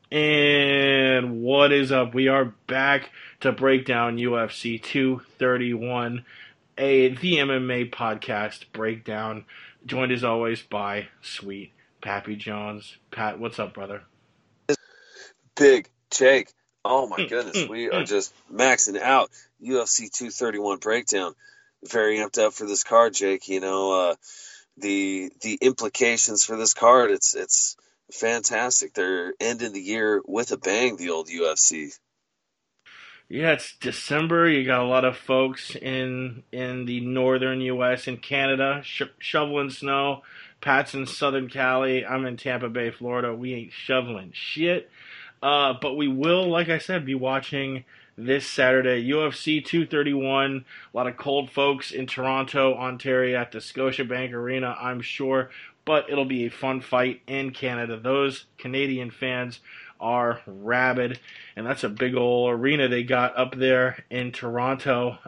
And what is up? We are back to break down UFC 231, the MMA podcast breakdown, joined as always by Sweet Pappy Jones. Pat, what's up, brother? Big Jake. Oh my goodness, we are just maxing out UFC 231 breakdown. Very amped up for this card, Jake. The implications for this card, it's fantastic. They're ending the year with a bang, the old UFC. Yeah, it's December. You got a lot of folks in the northern U.S. and Canada shoveling snow. Pat's in Southern Cali. I'm in Tampa Bay, Florida. We ain't shoveling shit. But we will, like I said, be watching this Saturday UFC 231. A lot of cold folks in Toronto, Ontario at the Scotiabank Arena, I'm sure. But it'll be a fun fight in Canada. Those Canadian fans are rabid, and that's a big old arena they got up there in Toronto.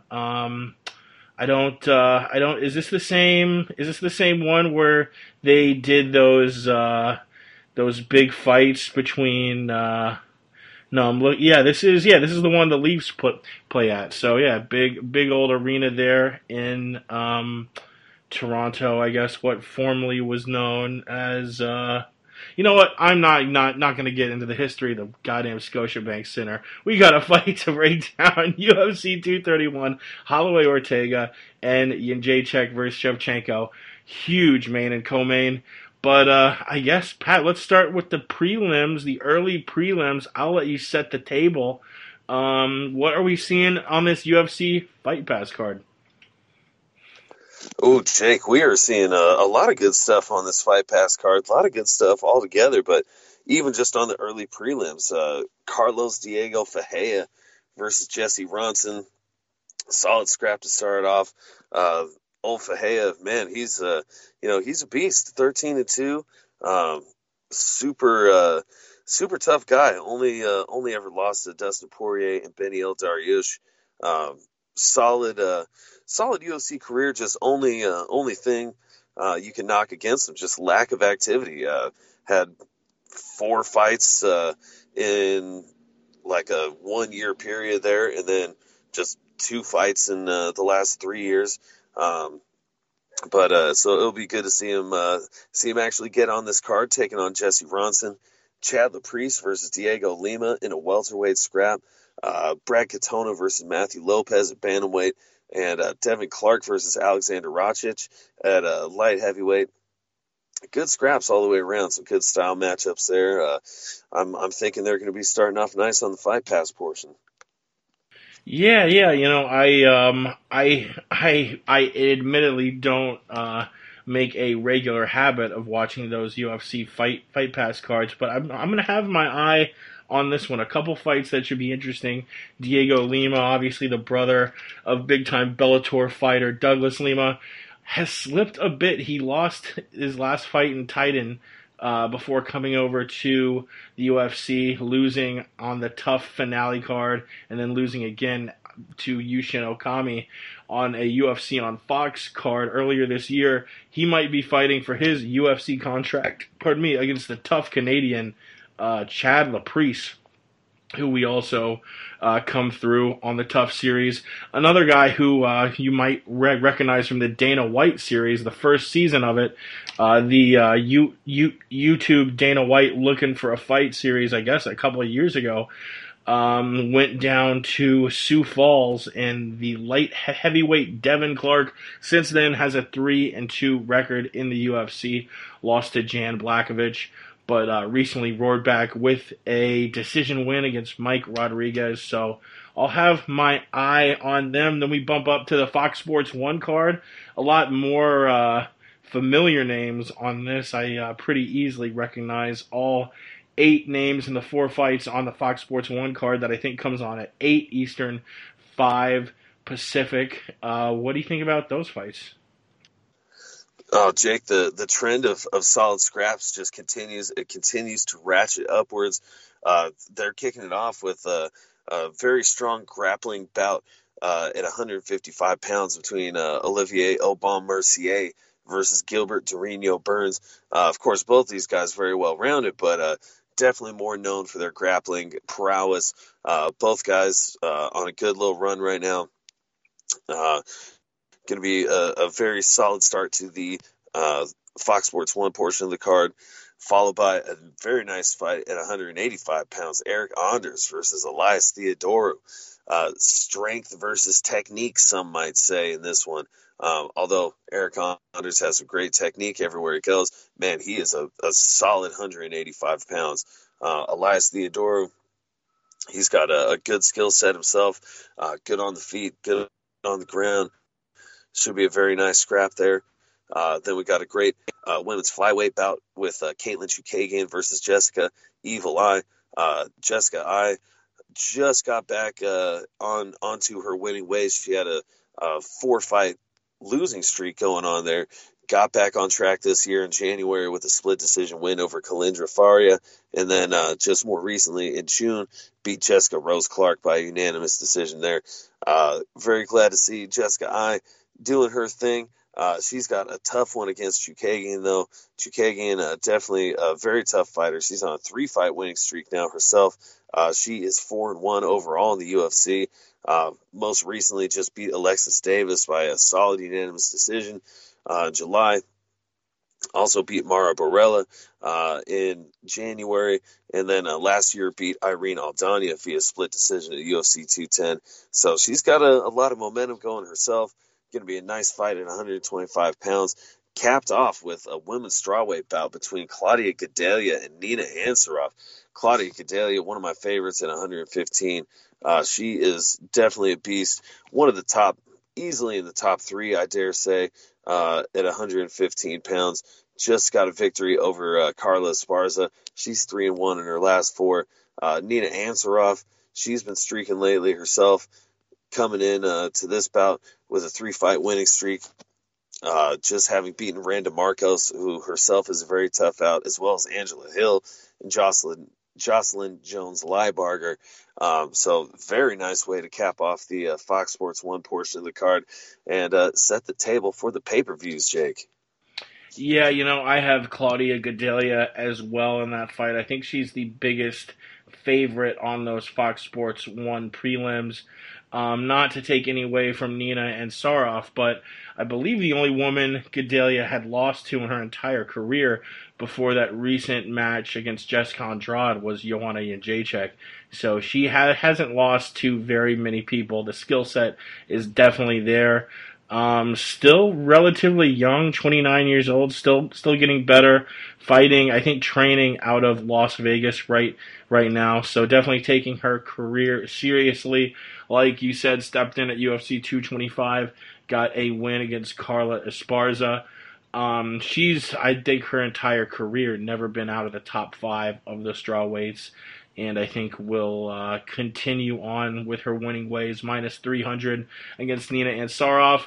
I don't. Is this the same? Is this the same one where they did those big fights between? No, I'm look. Yeah, this is the one the Leafs play at. So yeah, big old arena there in Toronto. I guess what formerly was known as. You know what? I'm not going to get into the history of the goddamn Scotiabank Center. We got a fight to break down UFC 231, Holloway Ortega and Jacek versus Shevchenko. Huge main and co-main. But I guess, Pat, let's start with the prelims, the early prelims. I'll let you set the table. What are we seeing on this UFC Fight Pass card? Oh, Jake, we are seeing a lot of good stuff on this Fight Pass card. A lot of good stuff altogether, but even just on the early prelims, Carlos Diego Ferreira versus Jesse Ronson. Solid scrap to start off. Old Ferreira, man, he's a beast. 13-2, super tough guy. Only ever lost to Dustin Poirier and Beneil Dariush. Um, solid, solid UFC career. Just only thing you can knock against him, just lack of activity. Had 4 fights in like a 1 year period there, and then just 2 fights in the last 3 years. But so it'll be good to see him actually get on this card, taking on Jesse Ronson. Chad Laprice versus Diego Lima in a welterweight scrap. Brad Katona versus Matthew Lopez at bantamweight, and Devin Clark versus Alexander Rakic at light heavyweight. Good scraps all the way around. Some good style matchups there. I'm thinking they're going to be starting off nice on the Fight Pass portion. Yeah. I admittedly don't make a regular habit of watching those UFC Fight Pass cards, but I'm gonna have my eye on this one. A couple fights that should be interesting. Diego Lima, obviously the brother of big time Bellator fighter Douglas Lima, has slipped a bit. He lost his last fight in Titan. Before coming over to the UFC, losing on the tough finale card, and then losing again to Yushin Okami on a UFC on Fox card earlier this year. He might be fighting for his UFC contract, pardon me, against the tough Canadian Chad Laprice, who we also come through on the Tough series. Another guy who you might recognize from the Dana White series, the first season of it, YouTube Dana White Looking for a Fight series, I guess a couple of years ago, went down to Sioux Falls, and the light heavyweight Devin Clark since then has a 3-2 record in the UFC, lost to Jan Blachowicz, but recently roared back with a decision win against Mike Rodriguez. So I'll have my eye on them. Then we bump up to the Fox Sports 1 card. A lot more familiar names on this. I pretty easily recognize all 8 names in the 4 fights on the Fox Sports 1 card that I think comes on at 8 Eastern, 5 Pacific. What do you think about those fights? Oh, Jake, the trend of solid scraps just continues. It continues to ratchet upwards. They're kicking it off with a very strong grappling bout at 155 pounds between Olivier Aubin Mercier versus Gilbert Durinho Burns. Of course, both these guys very well rounded, but definitely more known for their grappling prowess. Both guys on a good little run right now. Going to be a very solid start to the Fox Sports 1 portion of the card, followed by a very nice fight at 185 pounds. Eric Anders versus Elias Theodorou. Strength versus technique, some might say, in this one. Although Eric Anders has some great technique everywhere he goes, man, he is a solid 185 pounds. Elias Theodorou, he's got a good skill set himself, good on the feet, good on the ground. Should be a very nice scrap there. Then we got a great women's flyweight bout with Katlyn Chookagian versus Jessica Evil Eye. Jessica Eye just got back onto her winning ways. She had a 4-fight losing streak going on there. Got back on track this year in January with a split decision win over Kalindra Faria. And then just more recently in June, beat Jessica Rose Clark by a unanimous decision there. Very glad to see Jessica Eye doing her thing. She's got a tough one against Chookagian, though. Chookagian, definitely a very tough fighter. She's on a 3-fight winning streak now herself. She is 4-1 overall in the UFC. Most recently just beat Alexis Davis by a solid unanimous decision in July. Also beat Mara Borella in January. And then last year beat Irene Aldana via split decision at UFC 210. So she's got a lot of momentum going herself. Going to be a nice fight at 125 pounds. Capped off with a women's strawweight bout between Claudia Gadelha and Nina Ansaroff. Claudia Gadelha, one of my favorites at 115. She is definitely a beast. One of the top, easily in the top 3, I dare say, at 115 pounds. Just got a victory over Carla Esparza. She's 3-1 in her last 4. Nina Ansaroff, she's been streaking lately herself, coming in to this bout with a 3-fight winning streak, just having beaten Randa Marcos, who herself is a very tough out, as well as Angela Hill and Jocelyn Jones-Lybarger. So very nice way to cap off the Fox Sports 1 portion of the card and set the table for the pay-per-views, Jake. Yeah, I have Claudia Gadelha as well in that fight. I think she's the biggest favorite on those Fox Sports 1 prelims. Not to take any away from Nina Ansaroff, but I believe the only woman Gadelha had lost to in her entire career before that recent match against Jessica Andrade was Joanna Jędrzejczyk. So she hasn't lost to very many people. The skill set is definitely there. Still relatively young, 29 years old, still getting better, fighting, I think training out of Las Vegas right now. So definitely taking her career seriously. Like you said, stepped in at UFC 225, got a win against Carla Esparza. She's, I think, her entire career never been out of the top 5 of the strawweights, and I think will continue on with her winning ways. Minus 300 against Nina Ansaroff.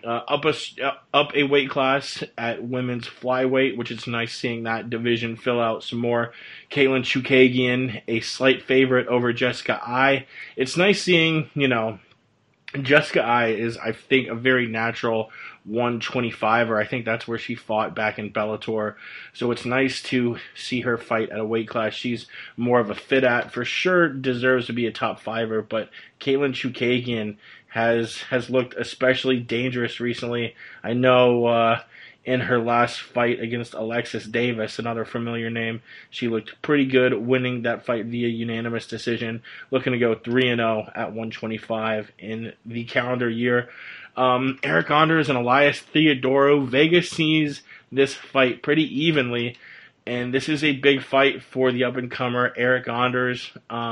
Up a weight class at women's flyweight, which is nice seeing that division fill out some more. Katlyn Chookagian, a slight favorite over Jessica Eye. It's nice seeing, Jessica Eye is, I think, a very natural 125er. I think that's where she fought back in Bellator. So it's nice to see her fight at a weight class she's more of a fit at. For sure deserves to be a top 5er, but Katlyn Chookagian has looked especially dangerous recently. I know in her last fight against Alexis Davis, another familiar name, she looked pretty good, winning that fight via unanimous decision, looking to go 3-0 at 125 in the calendar year. Eric Anders and Elias Theodorou, Vegas sees this fight pretty evenly, and this is a big fight for the up-and-comer Eric Anders.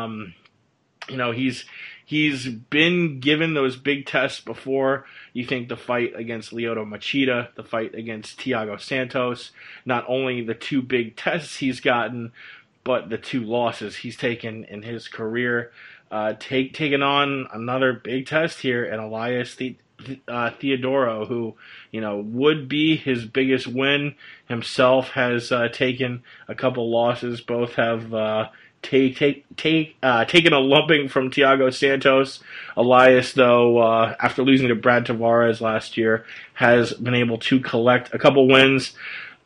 He's been given those big tests before. You think the fight against Lyoto Machida, the fight against Thiago Santos, not only the 2 big tests he's gotten, but the 2 losses he's taken in his career. Taking on another big test here, and Elias Theodorou, who would be his biggest win himself, has taken a couple losses. Both have taken a lumping from Thiago Santos. Elias, though, after losing to Brad Tavares last year, has been able to collect a couple wins.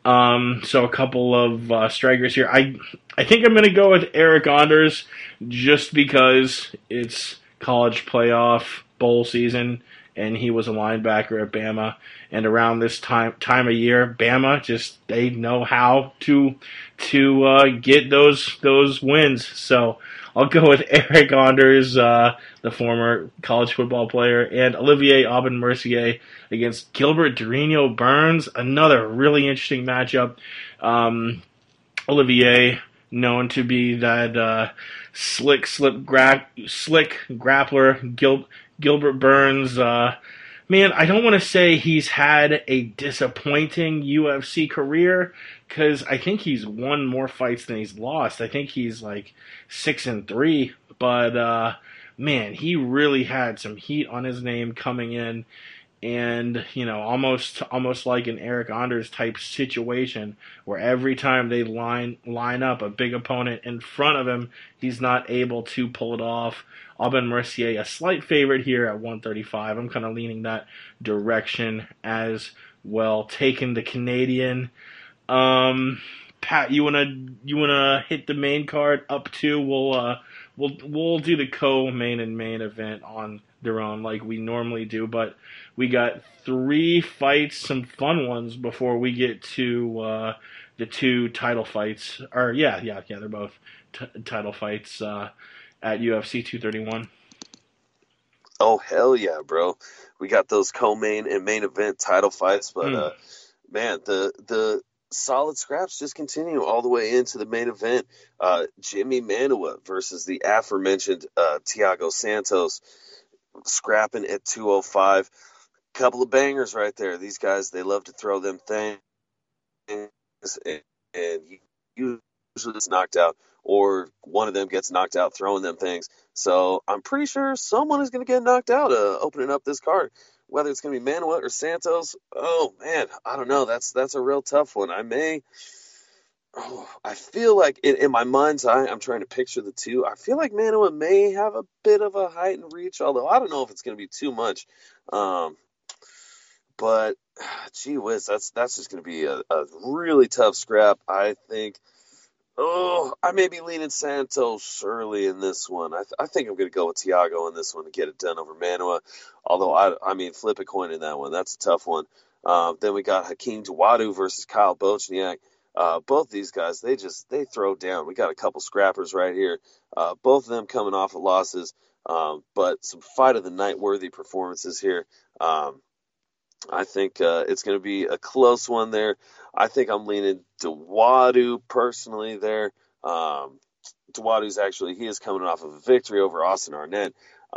So a couple of strikers here. I think I'm going to go with Eric Anders just because it's college playoff bowl season, and he was a linebacker at Bama. And around this time of year, Bama just they know how to get those wins. So I'll go with Eric Anders, the former college football player, and Olivier Aubin-Mercier against Gilbert Durino Burns. Another really interesting matchup. Olivier, known to be that slick grappler. Gilbert Burns. Man, I don't want to say he's had a disappointing UFC career because I think he's won more fights than he's lost. I think he's like 6-3, but man, he really had some heat on his name coming in, and almost like an Eric Anders type situation where every time they line up a big opponent in front of him, he's not able to pull it off. Aubin-Mercier, a slight favorite here at 135. I'm kind of leaning that direction as well, taking the Canadian. Pat, you wanna hit the main card up to? We'll do the co-main and main event on their own like we normally do, but we got 3 fights, some fun ones before we get to the 2 title fights. Or yeah, they're both title fights at UFC 231. Oh hell yeah, bro! We got those co-main and main event title fights, but man, the solid scraps just continue all the way into the main event. Jimmy Manuwa versus the aforementioned Thiago Santos, scrapping at 205. Couple of bangers right there. These guys, they love to throw them things, and usually it's knocked out, or one of them gets knocked out throwing them things. So I'm pretty sure someone is going to get knocked out opening up this card. Whether it's going to be Manuwa or Santos, oh man, I don't know. That's a real tough one. I feel like in my mind's eye, I'm trying to picture the two. I feel like Manuwa may have a bit of a height and reach, although I don't know if it's going to be too much. But gee whiz, that's just going to be a really tough scrap. I think. Oh, I may be leaning Santos early in this one. I think I'm going to go with Thiago in this one to get it done over Manuwa. Although I mean, flip a coin in that one. That's a tough one. Then we got Hakeem Dawodu versus Kyle Bochniak. Both these guys, they throw down. We got a couple scrappers right here. Both of them coming off of losses, but some fight of the night worthy performances here. I think it's going to be a close one there. I think I'm leaning Dawodu personally there. Dawodu's he is coming off of a victory over Austin Arnett.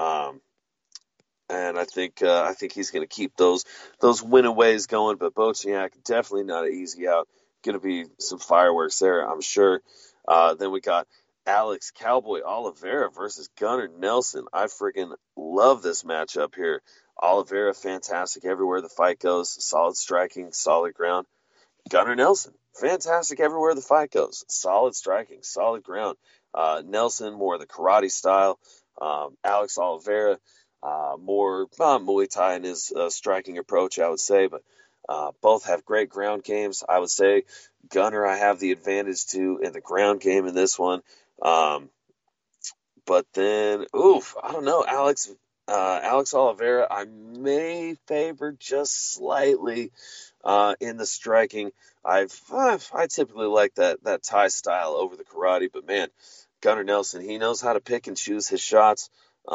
And I think he's going to keep those winning ways going. But Bochniak, definitely not an easy out. Going to be some fireworks there, I'm sure. Then we got Alex Cowboy Oliveira versus Gunnar Nelson. I freaking love this matchup here. Oliveira, fantastic everywhere the fight goes. Solid striking, solid ground. Gunnar Nelson, fantastic everywhere the fight goes. Solid striking, solid ground. Nelson, more the karate style. Alex Oliveira, more Muay Thai in his striking approach, I would say. But both have great ground games. I would say Gunnar, I have the advantage to in the ground game in this one. But then, I don't know, Alex Oliveira, I may favor just slightly in the striking. I typically like that Thai style over the karate, but man, Gunnar Nelson, he knows how to pick and choose his shots.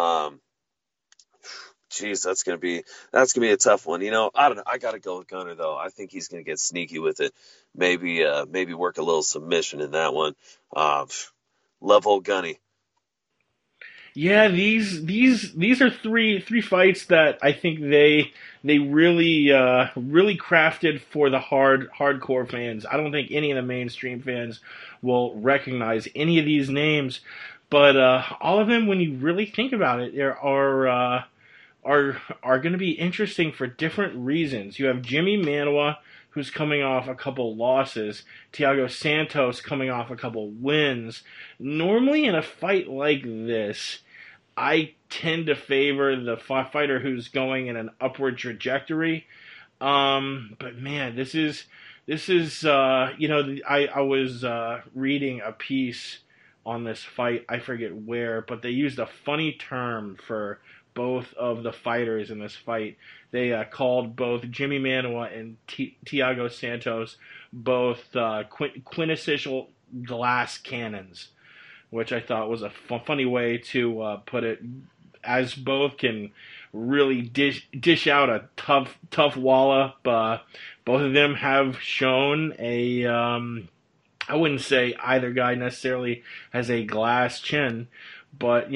Geez, that's gonna be a tough one. I don't know. I gotta go with Gunnar though. I think he's gonna get sneaky with it. Maybe work a little submission in that one. Love old Gunny. Yeah, these are three fights that I think they really crafted for the hardcore fans. I don't think any of the mainstream fans will recognize any of these names, but all of them, when you really think about it, there are going to be interesting for different reasons. You have Jimmy Manuwa, who's coming off a couple losses. Thiago Santos coming off a couple wins. Normally in a fight like this, I tend to favor the fighter who's going in an upward trajectory. But man, this is This is, I was reading a piece on this fight. I forget where, but they used a funny term for both of the fighters in this fight. They called both Jimmy Manuwa and Tiago Santos both quintessential glass cannons, which I thought was a funny way to put it, as both can really dish out a tough wallop. Both of them have shown a I wouldn't say either guy necessarily has a glass chin, but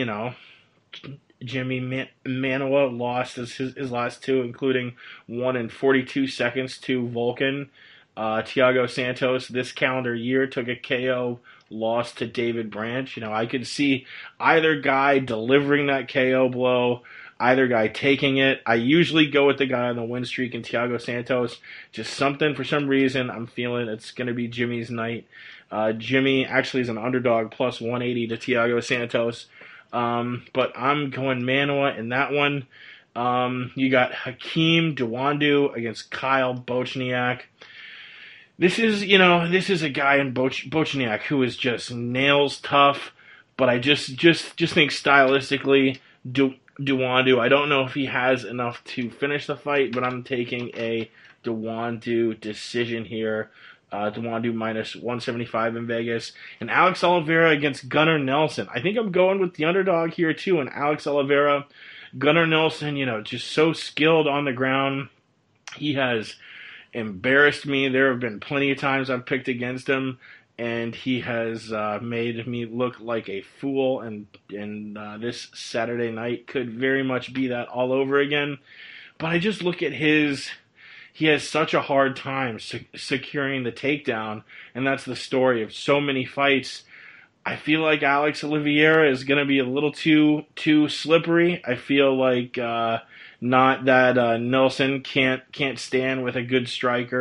Jimmy Manuwa lost his last two, including one in 42 seconds to Volkan. Thiago Santos this calendar year took a KO loss to David Branch. I could see either guy delivering that KO blow, either guy taking it. I usually go with the guy on the win streak in Thiago Santos. Just something, for some reason, I'm feeling it's going to be Jimmy's night. Jimmy actually is an underdog plus 180 to Thiago Santos. But I'm going Manuwa in that one. You got Hakeem Dawodu against Kyle Bochniak. This is a guy in Bochniak who is just nails tough, but I just think stylistically, Dawodu, I don't know if he has enough to finish the fight, but I'm taking a Dawodu decision here. Dawodu minus 175 in Vegas. And Alex Oliveira against Gunnar Nelson. I think I'm going with the underdog here too, and Alex Oliveira. Gunnar Nelson, just so skilled on the ground. He has embarrassed me. There have been plenty of times I've picked against him, and he has made me look like a fool. And this Saturday night could very much be that all over again. But I just look at he has such a hard time securing the takedown, and that's the story of so many fights. I feel like Alex Oliveira is going to be a little too slippery. I feel like not that Nelson can't stand with a good striker.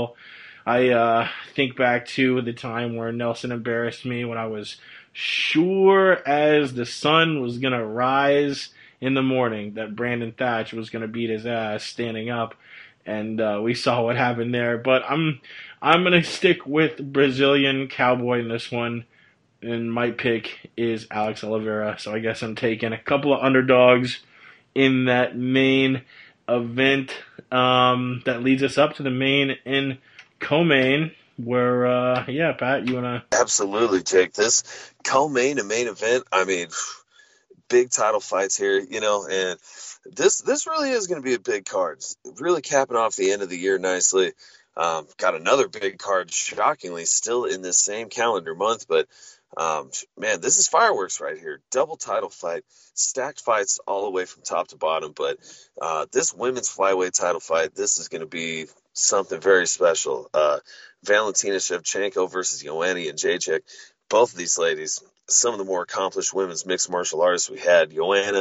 I think back to the time where Nelson embarrassed me when I was sure as the sun was going to rise in the morning that Brandon Thatch was going to beat his ass standing up. And we saw what happened there. But I'm going to stick with Brazilian Cowboy in this one. And my pick is Alex Oliveira. So I guess I'm taking a couple of underdogs in that main event. That leads us up to the main and co-main. Where, Pat, you want to... Absolutely, Jake. This co-main and main event, I mean, big title fights here, and this really is going to be a big card. Really capping off the end of the year nicely. Got another big card, shockingly, still in this same calendar month, but man, this is fireworks right here. Double title fight, stacked fights all the way from top to bottom, but this women's flyweight title fight, this is going to be something very special. Valentina Shevchenko versus Joanna Jędrzejczyk. Both of these ladies, some of the more accomplished women's mixed martial artists we had. Joanna,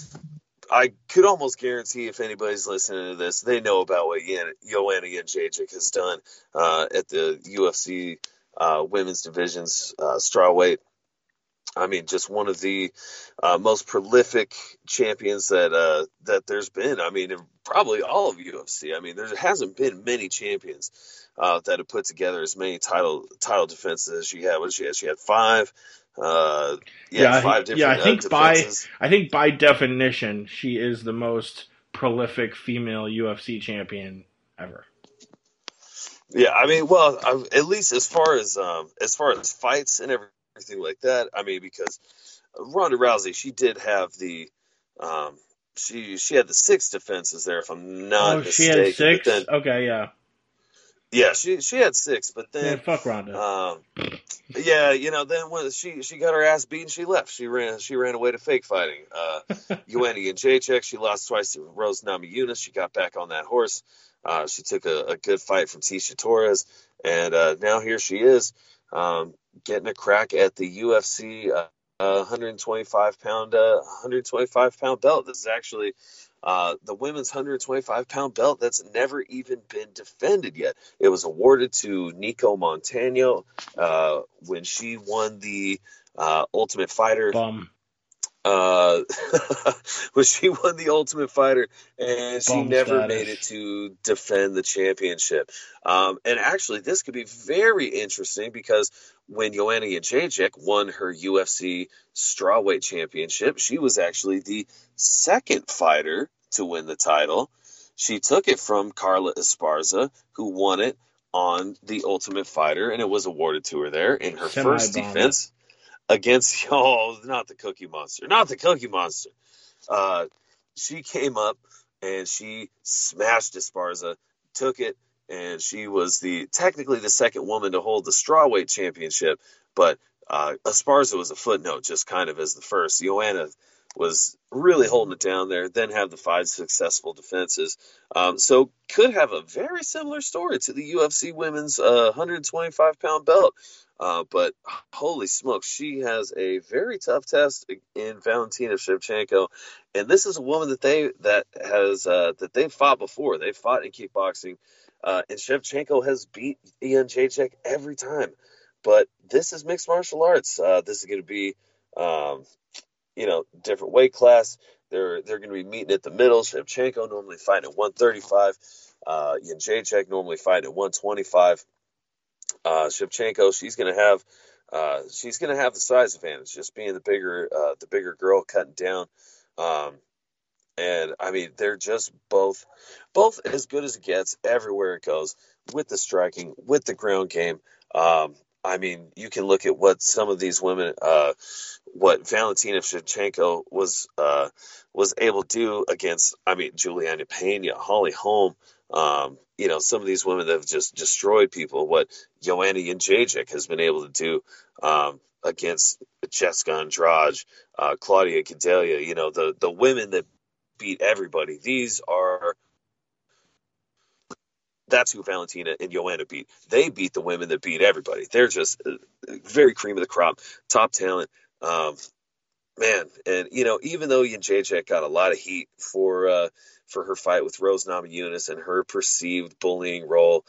I could almost guarantee if anybody's listening to this, they know about what Joanna Jędrzejczyk has done at the UFC women's divisions, strawweight. I mean, just one of the most prolific champions that there's been. I mean, probably all of UFC. I mean, there hasn't been many champions that have put together as many title defenses as she had. What did she have? She had 5. Five different defenses. I think by definition, she is the most prolific female UFC champion ever. Yeah, I mean, well, at least as far as fights and everything like that. I mean, because Ronda Rousey, she did have the she had the 6 defenses there, if I'm not mistaken. She had 6. Then, okay, yeah. Yeah, she had 6, but then fuck Ronda. Then when she got her ass beaten, she left. She ran away to fake fighting. Joanna Jędrzejczyk, she lost twice to Rose Namajunas. She got back on that horse. She took a good fight from Tisha Torres, and now here she is, getting a crack at the UFC 125 pound belt. This is actually the women's 125-pound belt that's never even been defended yet. It was awarded to Nico Montano when she won the Ultimate Fighter uh, when she won the Ultimate Fighter, and she Bum never made it status. to defend the championship. And actually, this could be very interesting because when Joanna Jędrzejczyk won her UFC strawweight championship, she was actually the second fighter to win the title. She took it from Carla Esparza, who won it on the Ultimate Fighter, and it was awarded to her there in her Semi first bum. defense against not the Cookie Monster, not the Cookie Monster. Uh, she came up and she smashed Esparza, took it, and she was the technically the second woman to hold the strawweight championship. But Esparza was a footnote, just kind of as the first. Joanna was really holding it down there. Then have the five successful defenses. So could have a very similar story to the UFC women's 125-pound belt. But holy smokes, she has a very tough test in Valentina Shevchenko, and this is a woman that they've fought before. They've fought in kickboxing, and Shevchenko has beat Ian Jacek every time. But this is mixed martial arts. This is going to be, um, different weight class. They're going to be meeting at the middle. Shevchenko normally fighting at 135. Ian Jacek normally fighting at 125. Shevchenko, she's gonna have the size advantage, just being the bigger girl, cutting down. Um, and I mean, they're just both as good as it gets everywhere it goes with the striking, with the ground game. I mean, you can look at what some of these women, what Valentina Shevchenko was able to do against. I mean, Juliana Pena, Holly Holm. Some of these women that have just destroyed people. What Joanna Jędrzejczyk has been able to do against Jessica Andrade, Claudia Gadelha. The women that beat everybody. That's who Valentina and Joanna beat. They beat the women that beat everybody. They're just very cream of the crop, top talent. Man, and even though Jędrzejczyk got a lot of heat for her fight with Rose Namajunas and her perceived bullying role,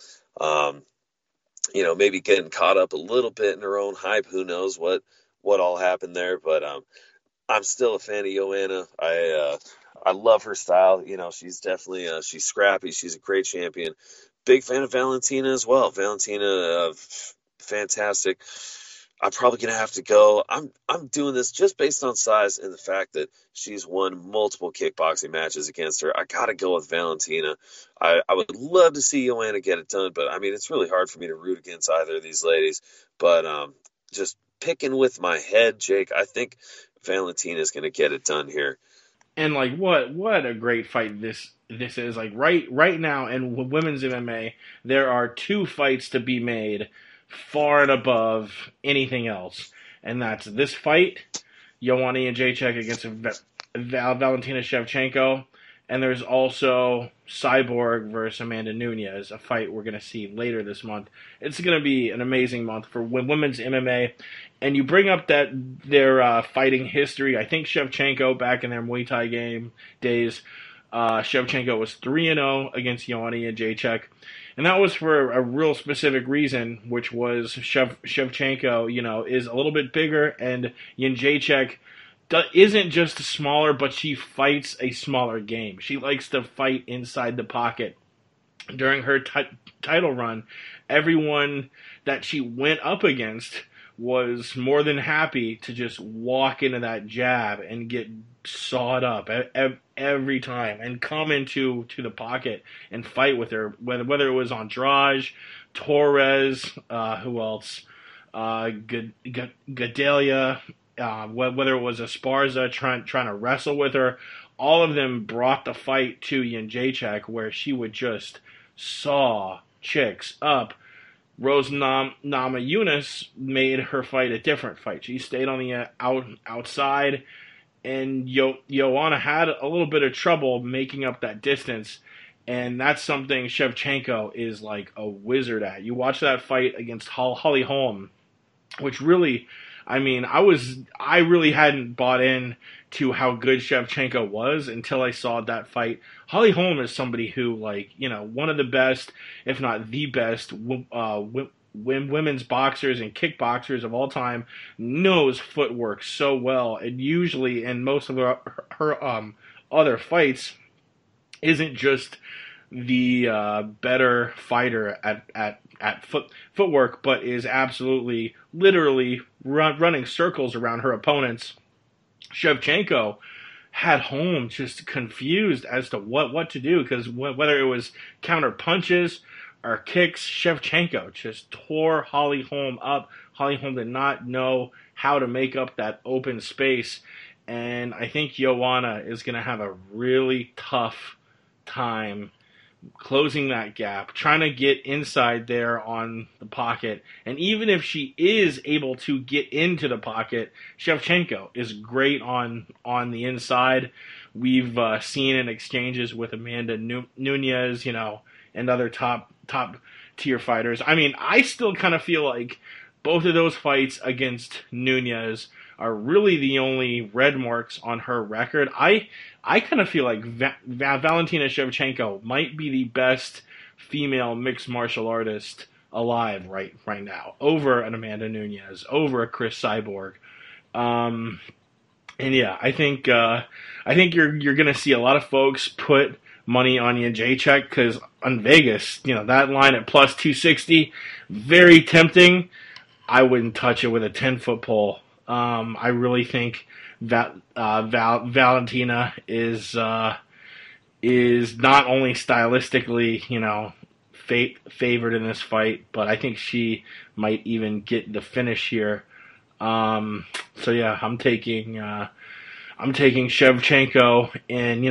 maybe getting caught up a little bit in her own hype. Who knows what all happened there? But I'm still a fan of Joanna. I love her style. She's definitely she's scrappy. She's a great champion. Big fan of Valentina as well. Valentina, fantastic. I'm probably gonna have to go. I'm doing this just based on size and the fact that she's won multiple kickboxing matches against her. I gotta go with Valentina. I would love to see Joanna get it done, but I mean it's really hard for me to root against either of these ladies. But just picking with my head, Jake, I think Valentina's gonna get it done here. And like what a great fight this is. Like right now in women's MMA, there are two fights to be made far and above anything else, and that's this fight, Joanna Jędrzejczyk against Valentina Shevchenko, and there's also Cyborg versus Amanda Nunes, a fight we're going to see later this month. It's going to be an amazing month for women's MMA. And you bring up that their fighting history. I think Shevchenko back in their Muay Thai game days, Shevchenko was 3-0 against Joanna Jędrzejczyk. And that was for a real specific reason, which was Shevchenko, is a little bit bigger, and Jędrzejczyk isn't just smaller, but she fights a smaller game. She likes to fight inside the pocket. During her title run, everyone that she went up against was more than happy to just walk into that jab and get sawed up every time and come into the pocket and fight with her. Whether it was Andrade, Torres, who else, Gadelha, whether it was Esparza trying to wrestle with her, all of them brought the fight to Jędrzejczyk, where she would just saw chicks up. Rose Namajunas made her fight a different fight. She stayed on the outside, and Joanna had a little bit of trouble making up that distance, and that's something Shevchenko is like a wizard at. You watch that fight against Holly Holm, which really, I mean, I really hadn't bought in to how good Shevchenko was until I saw that fight. Holly Holm is somebody who, like, one of the best, if not the best, women's boxers and kickboxers of all time, knows footwork so well, and usually in most of her other fights isn't just the better fighter at footwork, but is absolutely literally running circles around her opponents. Shevchenko had Holm just confused as to what to do, because whether it was counter punches or kicks, Shevchenko just tore Holly Holm up. Holly Holm did not know how to make up that open space, and I think Joanna is going to have a really tough time closing that gap, trying to get inside there on the pocket. And even if she is able to get into the pocket, Shevchenko is great on the inside. We've seen in exchanges with Amanda Nunes, and other top tier fighters. I mean, I still kind of feel like both of those fights against Nunes are really the only red marks on her record. I kind of feel like Valentina Shevchenko might be the best female mixed martial artist alive right now, over an Amanda Nunes, over a Chris Cyborg. And yeah, I think you're gonna see a lot of folks put money on Jędrzejczyk, because on Vegas, that line at plus 260, very tempting. I wouldn't touch it with a 10-foot pole. I really think that Valentina is not only stylistically, favored in this fight, but I think she might even get the finish here. So yeah, I'm taking Shevchenko, and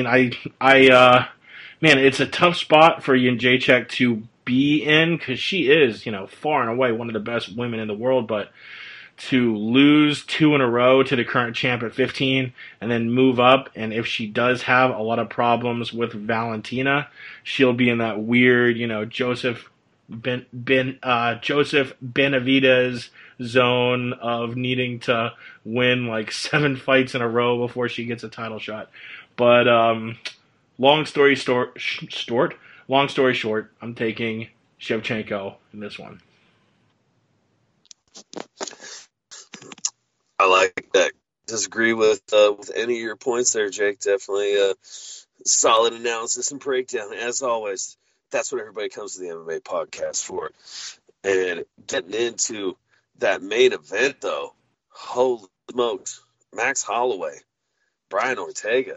man, it's a tough spot for Jędrzejczyk to be in, because she is, far and away one of the best women in the world, but to lose 2 in a row to the current champ at 15 and then move up, and if she does have a lot of problems with Valentina, she'll be in that weird, Joseph Benavidez zone of needing to win like 7 fights in a row before she gets a title shot. But long story short, I'm taking Shevchenko in this one. I like that. Disagree with any of your points there, Jake. Definitely solid analysis and breakdown, as always. That's what everybody comes to the MMA podcast for. And getting into that main event, though, holy smokes, Max Holloway, Brian Ortega,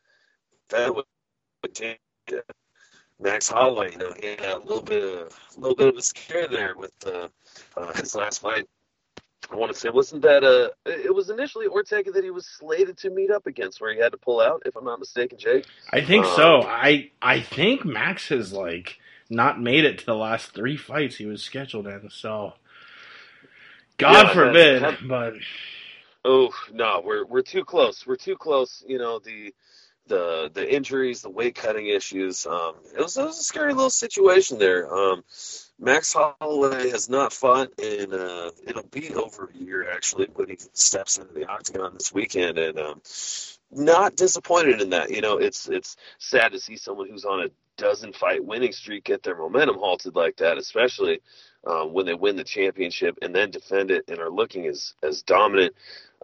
Max Holloway, he had a little bit of a scare there with his last fight. I want to say, wasn't that it was initially Ortega that he was slated to meet up against, where he had to pull out, if I'm not mistaken, Jake? I think so. I think Max has not made it to the last 3 fights he was scheduled in, so God forbid, but oh no, we're too close. We're too close. The injuries, the weight cutting issues. It was a scary little situation there. Max Holloway has not fought in it'll be over a year actually when he steps into the octagon this weekend, and not disappointed in that. It's sad to see someone who's on a 12-fight winning streak get their momentum halted like that, especially when they win the championship and then defend it and are looking as dominant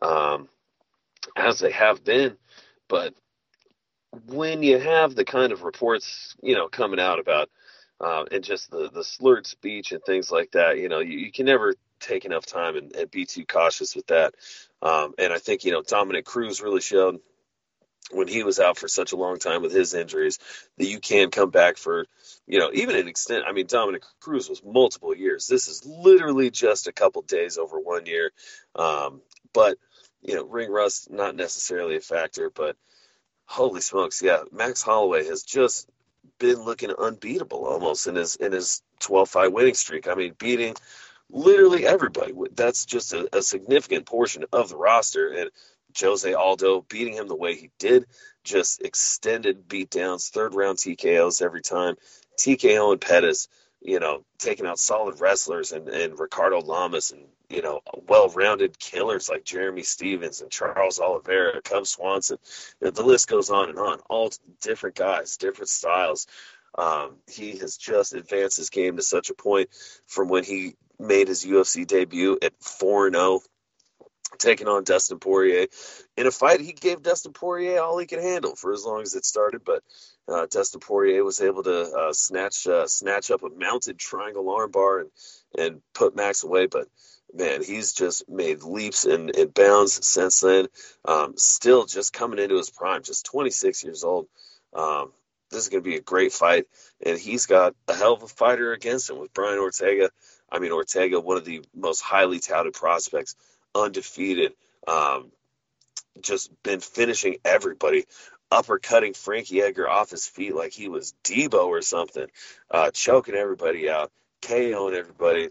as they have been. But when you have the kind of reports, coming out about and just the slurred speech and things like that, you can never take enough time and be too cautious with that. And I think, Dominic Cruz really showed when he was out for such a long time with his injuries that you can come back for, even an extent. I mean, Dominic Cruz was multiple years. This is literally just a couple days over 1 year. But, ring rust, not necessarily a factor, but holy smokes, yeah, Max Holloway has just been looking unbeatable almost in his 12-fight winning streak. I mean, beating literally everybody. That's just a significant portion of the roster. And Jose Aldo beating him the way he did, just extended beatdowns, 3rd-round TKOs every time. TKO and Pettis, taking out solid wrestlers and Ricardo Lamas and, well-rounded killers like Jeremy Stevens and Charles Oliveira, Cub Swanson. The list goes on and on. All different guys, different styles. He has just advanced his game to such a point from when he made his UFC debut at 4-0, taking on Dustin Poirier in a fight he gave Dustin Poirier all he could handle for as long as it started. But Dustin Poirier was able to snatch up a mounted triangle armbar and put Max away. But man, he's just made leaps and bounds since then. Still just coming into his prime, just 26 years old. This is going to be a great fight, and he's got a hell of a fighter against him with Brian Ortega. I mean, Ortega, one of the most highly touted prospects, undefeated, just been finishing everybody, uppercutting Frankie Edgar off his feet like he was Debo or something, choking everybody out, KOing everybody.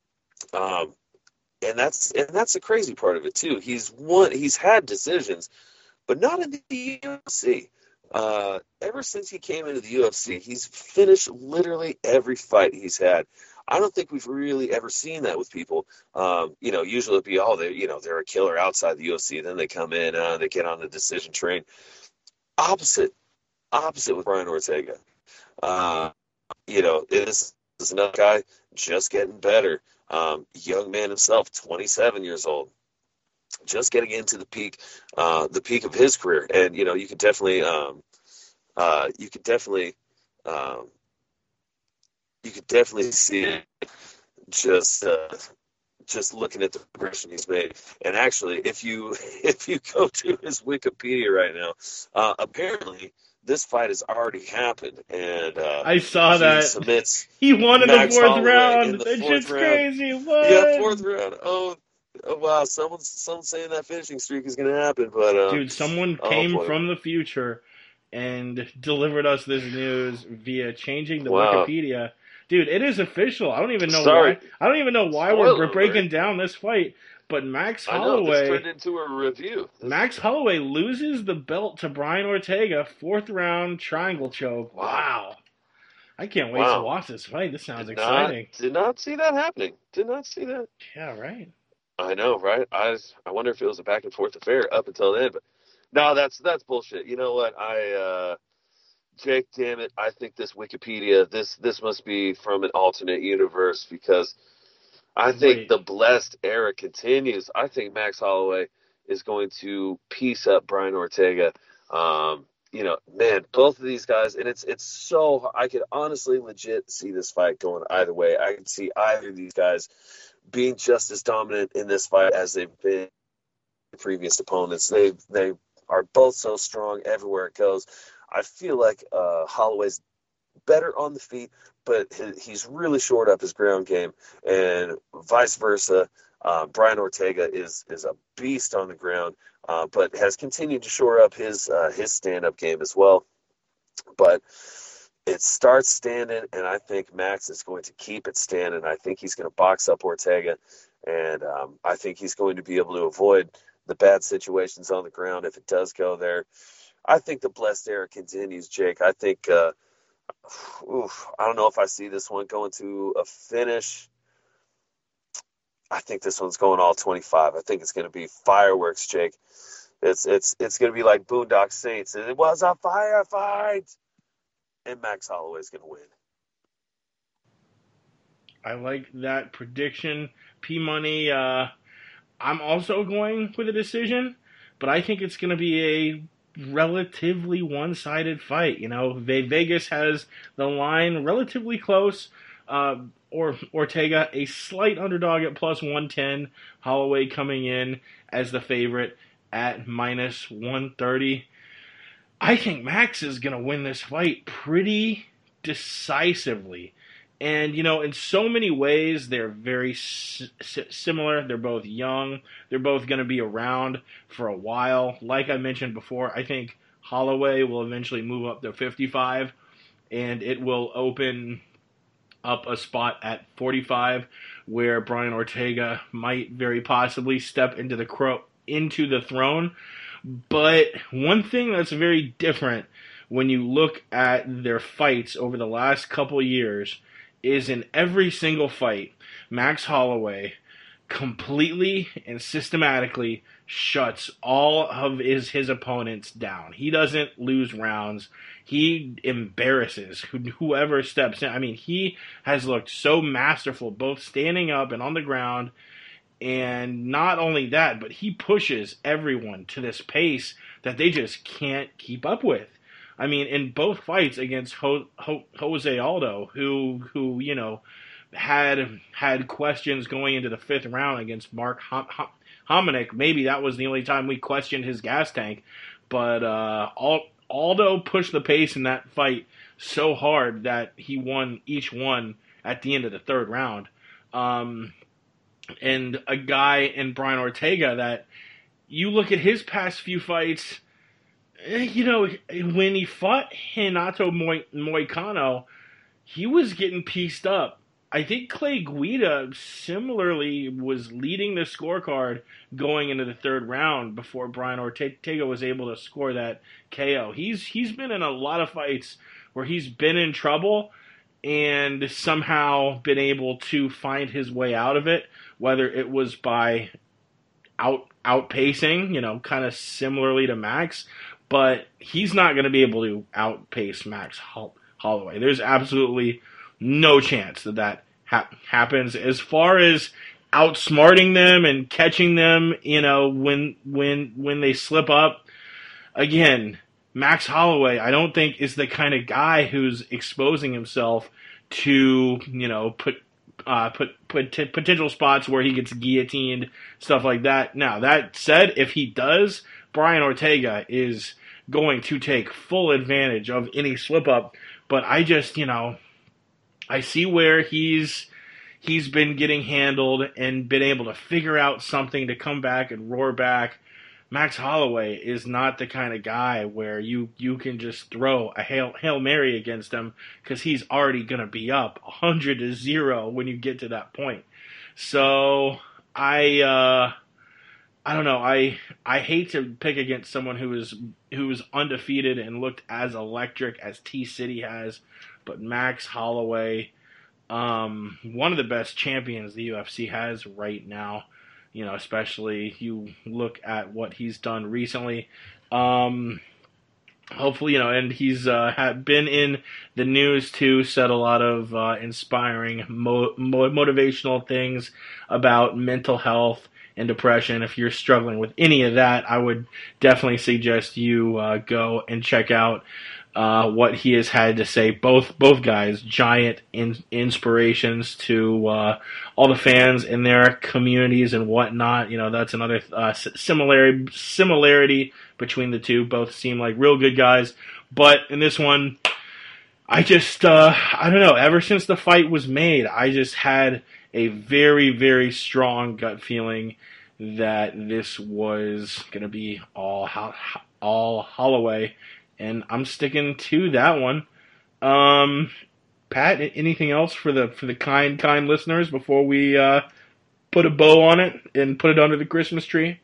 And that's the crazy part of it too. He's had decisions, but not in the UFC. Ever since he came into the UFC, he's finished literally every fight he's had. I don't think we've really ever seen that with people. Usually it'd be, they're a killer outside the UFC. Then they come in, they get on the decision train. Opposite with Brian Ortega. This is another guy just getting better. Young man himself, 27 years old, just getting into the peak of his career. And, you could definitely see it just looking at the progression he's made. And actually, if you go to his Wikipedia right now, apparently this fight has already happened, and I saw that submits. He won in the fourth round. That shit's crazy. What? Yeah, fourth round. Oh wow! Someone's saying that finishing streak is going to happen, but dude, someone came from the future and delivered us this news via changing the Wikipedia. Dude, it is official. I don't even know why. I don't even know why we're breaking down this fight. But Max Holloway, this turned into a review. Max Holloway loses the belt to Brian Ortega, fourth round triangle choke. Wow. I can't wait to watch this fight. This sounds exciting. Did not see that happening. Did not see that. Yeah, right. I know, right? I wonder if it was a back and forth affair up until then, but no, that's bullshit. You know what? Jake, damn it, I think this Wikipedia, this must be from an alternate universe, because I think the blessed era continues. I think Max Holloway is going to piece up Brian Ortega. Man, both of these guys, and it's so, I could honestly legit see this fight going either way. I could see either of these guys being just as dominant in this fight as they've been previous opponents. They are both so strong everywhere it goes. I feel like Holloway's better on the feet, but he's really shored up his ground game, and vice versa. Brian Ortega is a beast on the ground, but has continued to shore up his stand-up game as well. But it starts standing, and I think Max is going to keep it standing. I think he's going to box up Ortega, and I think he's going to be able to avoid the bad situations on the ground if it does go there. I think the blessed era continues, Jake. I think, I don't know if I see this one going to a finish. I think this one's going all 25. I think it's going to be fireworks, Jake. It's going to be like Boondock Saints. And it was a firefight. And Max Holloway's going to win. I like that prediction. P-Money, I'm also going with a decision, but I think it's going to be a relatively one-sided fight. Vegas has the line relatively close. Ortega a slight underdog at plus 110. Holloway coming in as the favorite at minus 130. I think Max is going to win this fight pretty decisively. And, in so many ways, they're very similar. They're both young. They're both going to be around for a while. Like I mentioned before, I think Holloway will eventually move up to 55, and it will open up a spot at 45 where Brian Ortega might very possibly step into the throne. But one thing that's very different when you look at their fights over the last couple years is in every single fight, Max Holloway completely and systematically shuts all of his opponents down. He doesn't lose rounds. He embarrasses whoever steps in. I mean, he has looked so masterful, both standing up and on the ground. And not only that, but he pushes everyone to this pace that they just can't keep up with. I mean, in both fights against Jose Aldo, who had questions going into the fifth round against Mark Hominick. Maybe that was the only time we questioned his gas tank. But Aldo pushed the pace in that fight so hard that he won each one at the end of the third round. And a guy in Brian Ortega that you look at his past few fights, when he fought Renato Moicano, he was getting pieced up. I think Clay Guida similarly was leading the scorecard going into the third round before Brian Ortega was able to score that KO. He's been in a lot of fights where he's been in trouble and somehow been able to find his way out of it, whether it was by outpacing, kind of similarly to Max, but he's not going to be able to outpace Max Holloway. There's absolutely no chance that happens. As far as outsmarting them and catching them, when they slip up, again, Max Holloway, I don't think is the kind of guy who's exposing himself to, potential spots where he gets guillotined, stuff like that. Now, that said, if he does, Brian Ortega is going to take full advantage of any slip up. But I just, I see where he's been getting handled and been able to figure out something to come back and roar back. Max Holloway is not the kind of guy where you can just throw a Hail Mary against him because he's already going to be up 100-0 when you get to that point. So I don't know. I hate to pick against someone who is undefeated and looked as electric as T-City has, but Max Holloway, one of the best champions the UFC has right now. Especially you look at what he's done recently. Hopefully, and he's been in the news too, said a lot of inspiring, motivational things about mental health and depression. If you're struggling with any of that, I would definitely suggest you go and check out what he has had to say. Both guys, giant inspirations to all the fans in their communities and whatnot. That's another similarity between the two. Both seem like real good guys. But in this one, I just, I don't know. Ever since the fight was made, I just had a very, very strong gut feeling that this was going to be all Holloway. And I'm sticking to that one. Pat, anything else for the kind listeners before we put a bow on it and put it under the Christmas tree?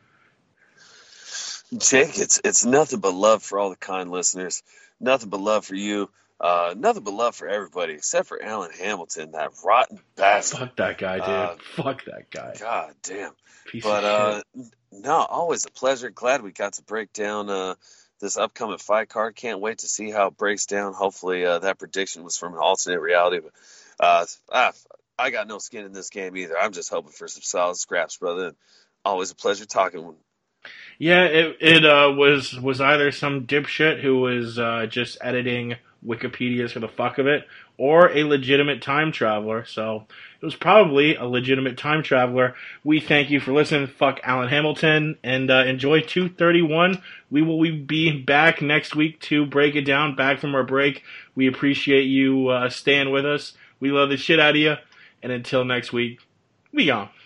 Jake, it's nothing but love for all the kind listeners. Nothing but love for you. Nothing but love for everybody except for Alan Hamilton, that rotten bastard. Fuck that guy, dude. Fuck that guy. God damn. Piece of shit. No, always a pleasure. Glad we got to break down this upcoming fight card. Can't wait to see how it breaks down. Hopefully that prediction was from an alternate reality. But I got no skin in this game either. I'm just hoping for some solid scraps, brother. And always a pleasure talking. Yeah, it was either some dipshit who was just editing Wikipedia for the fuck of it, or a legitimate time traveler. So it was probably a legitimate time traveler. We thank you for listening. Fuck Alan Hamilton, and enjoy 231. We will be back next week to break it down, back from our break. We appreciate you staying with us. We love the shit out of you. And until next week, we gone.